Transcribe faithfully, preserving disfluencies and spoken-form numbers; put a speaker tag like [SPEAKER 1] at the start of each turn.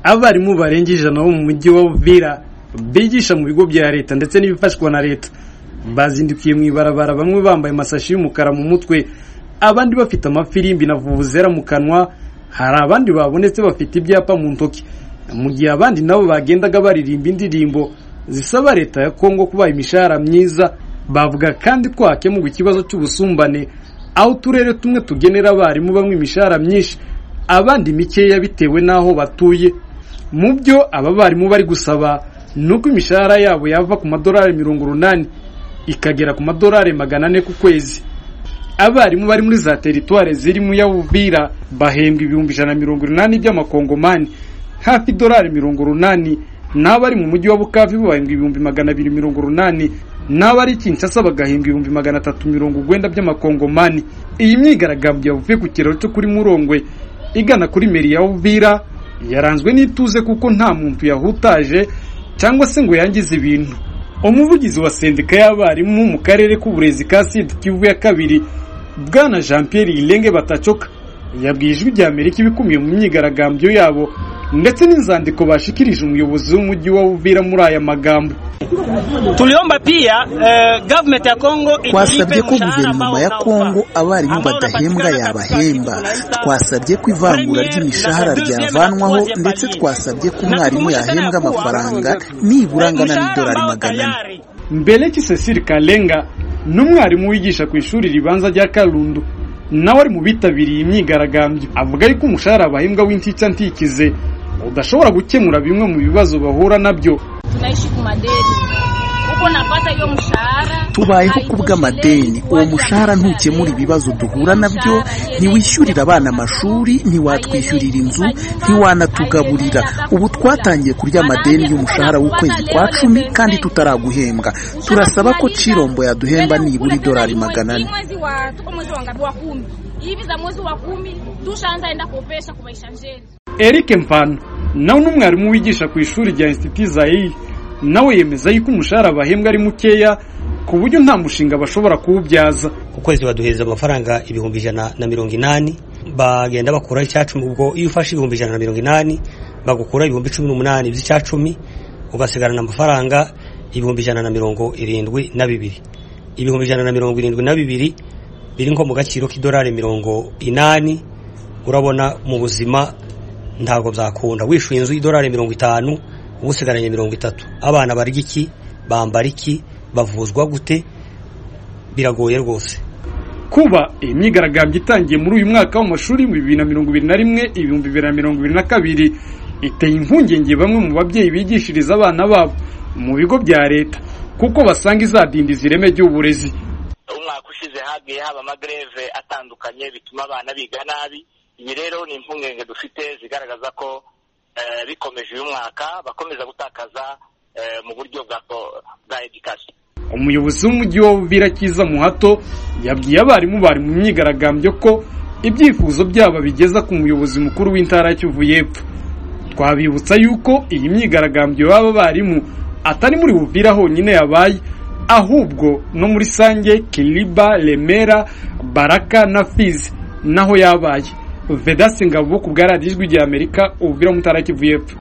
[SPEAKER 1] abarimu barenga ijana bo mu mujyi wa Uvira bigisha mu bigo bya leta ndetse n'ibifashwa na leta bazindukiye mu ibarabara, bamwe bambaye amasashi y'umukara mu mutwe, abandi bafite amafirimbi na vuvuzera mu kanwa. Hari abandi babonetse bafite ibyapa mu ntoki, mu gihe abandi nabo bagendaga baririmba indirimbo zisaba leta ya Kongo kubaha imishahara myiza. Bavuga kandi ko hakemurwa ikibazo cy'ubusumbane, aho turere tumwe tugenera abarimu bamwe imishahara myinshi, abandi mikeya bitewe n'aho batuye. Mu byo aba barimu bari gusaba nuko imishahara yabo yava ku madolari mirongo urunani ikagera ku madolari magana ane ku kwezi. Abarimu bari muri za teritware ziri mu ya Uvira bahembwa ibihumbi ijana na mirongo inani by'amakongomani, hafi dolari mirongo urunani. N'abari mu mujyi wa Bukavu bahembwa ibihumbi magana abiri mirongo urunani, n'abari Kinshasa bagahembwa ibihumbi magana atatu mirongo urwenda by'amakongomani. Iyi myigaragambyo yavuye ku kiraro cyo kuri Murongwe igana kuri meri ya Uvira yaranzwe n'ituze kuko nta muntu yahutaje cyangwa se ngo yangize ibintu. Umuvugizi wa sendika y'abarimu mu karere k'uburezi ka Sud Kivu ya kabiri, Bwana Jean Pierre Ilenge Batacoka, yabwiye ijwi rya Amerika ibikumiye mu myigaragambyo yabo ndetse n'inzandiko bashikirije umuyobozi w'umujyi wa Uvira muri aya magambo.
[SPEAKER 2] Tuliomba pia uh, government ya Kongo
[SPEAKER 3] twasabye ko guverinoma ya Kongo abarimu badahembwa yabahemba, twasabye ko ivangura ry'imishahara ryavanwaho, ndetse twasabye ko umwarimu yahembwa amafaranga nibura angana n'idolari magana ane.
[SPEAKER 1] Mbele Cecile Kalenga n'umwarimu wigisha ku ishuri ribanza rya Kalundu nawe ari mu bitabiriye imyigaragambyo, avuga yuko umushahara bahembwa w'intica ntikize udashobora gukemura bimwe mu bibazo bahura nabyo.
[SPEAKER 4] Tunaishi ku madeni, uko napata hiyo mshahara,
[SPEAKER 3] tubayeho kubw'amadeni. Uwo mushahara ntukemura ibibazo duhura nabyo, ntiwishyurira abana amashuri, ntiwatwishyurira inzu, ntiwanatugaburira. Ubu twatangiye kurya amadeni y'umushahara w'ukwezi kwa cumi kandi tutaraguhembwa. Turasaba ko Chirombo yaduhemba nibura idolari magana ane.
[SPEAKER 1] Eric Mpano nawe n'umwarimu wigisha ku ishuri rya Institut Zaire, nawe yemeza yuko umushahara bahembwa ari mukeya ku buryo nta mushinga bashobora kuwubyaza.
[SPEAKER 2] Ku kwezi baduheza amafaranga ibihumbi ijana na mirongo inani, bagenda bakura icyacumi. Ubwo iyo ufashe ibihumbi ijana na mirongo inani bagukura ibihumbi cumi n'umunani by'icyacumi, ugasigarana amafaranga ibihumbi ijana na mirongo irindwi na bibiri. Ibihumbi ijana na mirongo irindwi na bibiri biri nko mu gaciro k'idolari mirongo inani. Urabona mu buzima ntago byakunda, wishuye inzu y'idolari mirongo itanu ubusigaranye mirongo itatu. Abana barya iki, bambara iki, bavuzwa gute? Biragoye rwose.
[SPEAKER 1] Kuba imyigaragambyo itangiye muri uyu mwaka w'amashuri mu bibiri na mirongo ibiri na rimwe ibihumbi bibiri na mirongo ibiri na kabiri iteye impungenge bamwe mu babyeyi bigishiriza abana babo mu bigo bya leta kuko basanga izadindiza ireme ry'uburezi.
[SPEAKER 5] Umwaka ushize hagiye haba amagreve atandukanye bituma abana biga nabi. Iyi rero ni impungenge dufite zigaragaza ko bikomeje uyu mwaka bakomeza gutakaza mu buryo bwa bwa education.
[SPEAKER 1] Umuyobozi w'umujyi wa Uvira Kiza Muhato yabwiye abarimu bari mu myigaragambyo ko ibyifuzo byabo bigeza ku muyobozi mukuru w'intara ya Kivu y'Epfo. Twabibutsa yuko iyi myigaragambyo baba barimu atari muri Uvira honyine yabaye, ahubwo no muri Sange, Kiliba, Remera, Baraka na Fizi naho yabaye. Vedaste Ngabo ku bwa radiyo ijwi rya Amerika, Uvira mu ntara ya Kivu y'Epfo.